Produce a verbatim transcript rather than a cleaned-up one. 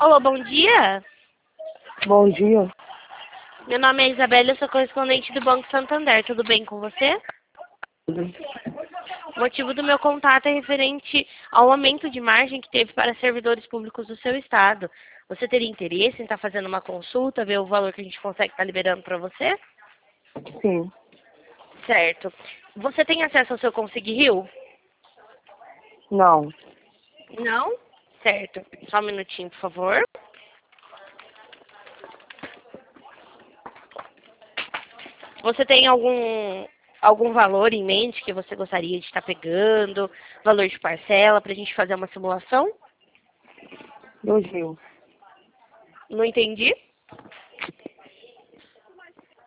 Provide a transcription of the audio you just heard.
Olá, bom dia. Bom dia. Meu nome é Isabela, eu sou correspondente do Banco Santander. Tudo bem com você? O motivo do meu contato é referente ao aumento de margem que teve para servidores públicos do seu estado. Você teria interesse em estar fazendo uma consulta, ver o valor que a gente consegue estar liberando para você? Sim. Certo. Você tem acesso ao seu Consig Rio? Não. Não? Certo. Só um minutinho, por favor. Você tem algum, algum valor em mente que você gostaria de estar pegando? Valor de parcela para a gente fazer uma simulação? Dois mil. Não entendi.